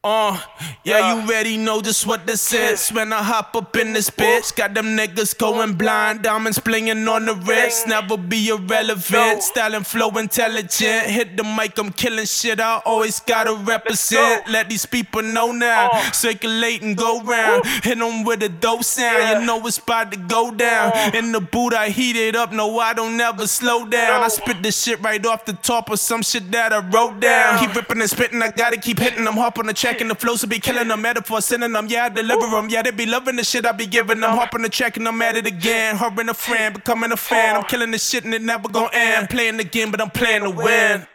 Uh, yeah, you already know just what this is. When I hop up in this bitch, got them niggas going blind, diamonds blinging on the wrist. Never be irrelevant, style and flow intelligent. Hit the mic, I'm killing shit. I always gotta represent. Let these people know now. Circulate and go round. Hit them with a dope sound. You know it's about to go down. In the boot, I heat it up. No, I don't ever slow down. I spit this shit right off the top of some shit that I wrote down. Keep ripping and spitting, I gotta keep hitting them. Hop on the track and the flows will be killing them. Metaphor sending them, yeah, I deliver them. Yeah, they be loving the shit I be giving them. Hop on the track and I'm at it again. Hurrying a friend, becoming a fan. I'm killing this shit and it never gon' end. Playing the game, but I'm playing to win.